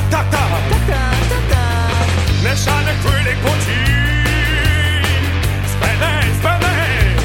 Не шане хвилі потім. Спинись, спинись.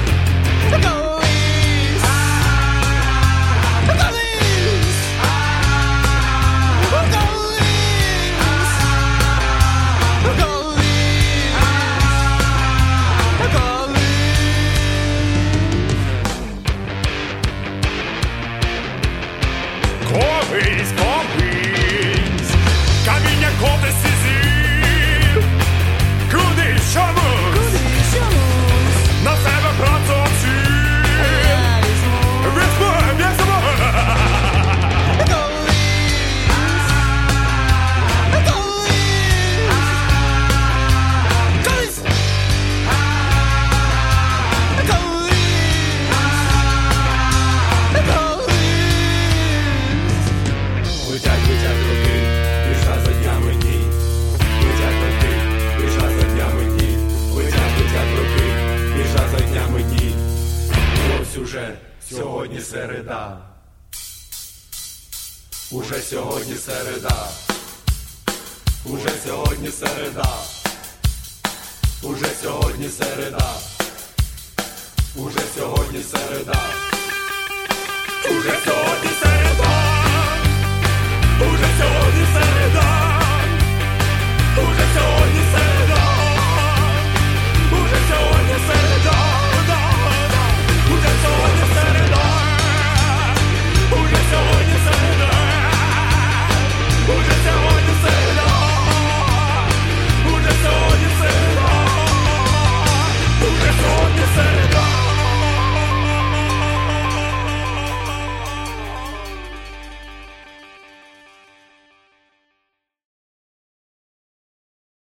Колись, колись, каміння коти сізів, кудись чомусь, на себе працювати, візьму, візьму. Летять роки, пішла за днями дні. Летять роки, пішла за днями дні. Летять роки, пішла за днями дні. Ось уже сьогодні середа. Уже сьогодні середа. Уже сьогодні середа. Уже сьогодні середа. Уже сьогодні середа. Уже сьогодні.